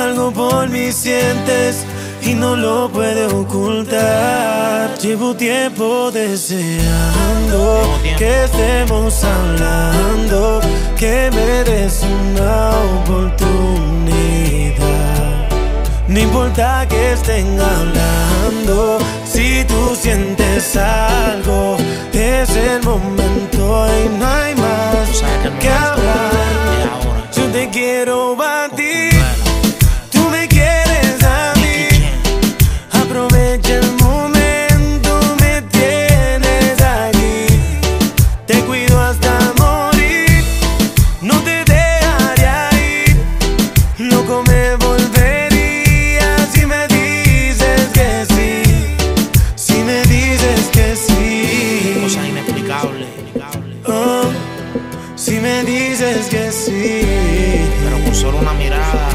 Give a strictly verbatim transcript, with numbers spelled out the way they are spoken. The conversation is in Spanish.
algo por mí sientes y no lo puedes ocultar. Llevo tiempo deseando que estemos hablando, que me des una oportunidad. No importa que estén hablando, si tú sientes algo, es el momento y no hay más que hablar. Yo te quiero a ti, tú me quieres a mí. Aprovecha el momento, me tienes aquí. Te cuido hasta morir, no te dejaré ir. Loco me volvería si me dices que sí, si me dices que sí. Cosa inexplicable. Oh, si me dices que sí. Pero con solo una mirada